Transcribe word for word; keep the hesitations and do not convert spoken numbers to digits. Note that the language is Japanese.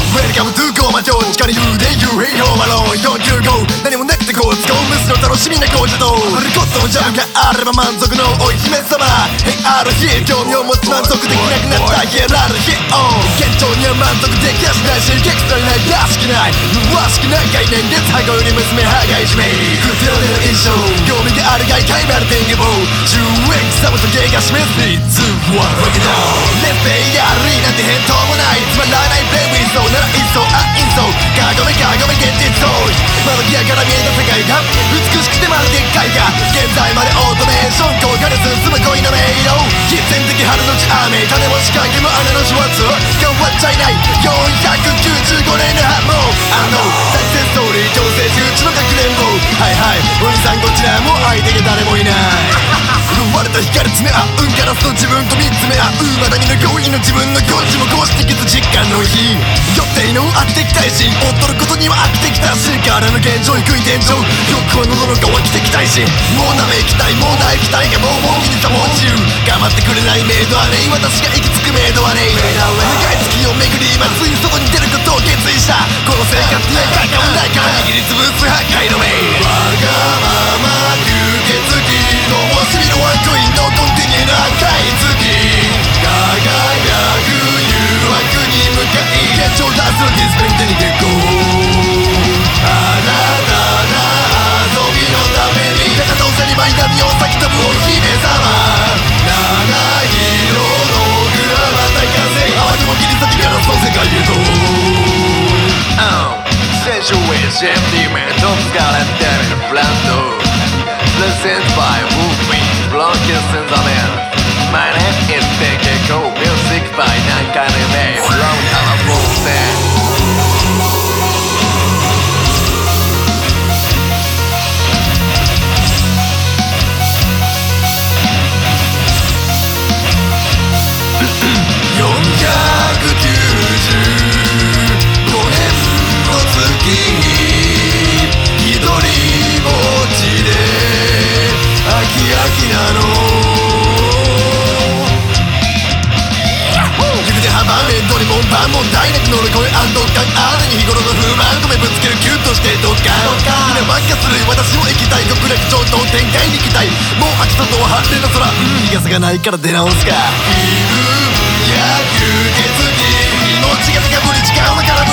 Welcome to 高魔町地下に You Day You Hey Home Alone よんきゅうご何もなくてこう使うむしろ楽しみな工場とあることのジャブがあれば満足のお姫様 Hey ある日興味を持ち満足できなくなったヒエラルヒー現状には満足できやしないし激されないらしくないらしくない概念で母より娘歯がいじめ不定の印象興味があるがいかいまる天気棒収益サムと芸が示すスリー、ツー、ワン Rock it down レッペイやるいなんて返答もないつまらないプレイウィーそうならいっそあいっそかごめかごめ現実逃避窓際から見えた世界が美しくてまるで絵画現在までオートメーション効果で進む恋の迷路必然的春のち雨種も仕掛けも姉の手話変わっちゃいないよんひゃくきゅうじゅうごねんの反応あのサクセスストーリー強制中のかくれんぼはいはいお兄さんこちらも相手が誰もいない奪われた光る爪あうんからすと自分と見つめ合うまだ見ぬ行為の自分の境地もこうしてきず実感の日予定の飽きてきたいし踊ることには飽きてきたしからの現状低い天井欲は喉の渇きてきたいしもうなめきたいもう泣きたいがもうもう気にさもう自由頑張ってくれないメイドはね私が行き着くメイドはね長い月を巡り今ついに外に出ることを決意したこの生活には関わらないから握りつぶす破壊の目わがまま吸血鬼のしみのワンコインのコンティニューな赤い月輝く誘惑に向かい現状ダンスのディスプレイ手に結構あなたな遊びのために中通せにマイナビを咲き飛ぶお姫様七色のグラマ大歓声泡でも切り裂きからその世界へと Sensuous sentiment of Scarlet Devil Blando Present by Movie Broadcast in the Man My name is Tekeko Music by Nankaneme From California 問題なく乗り越え安堵感あるに日頃の不満ごめぶつけるキュッとしてドッカン皆ばっかする私も行きたい極楽上等展開に行きたいもう秋外は晴れの空日傘がないから出直すか気分や吸血鬼命が高ぶり時間の体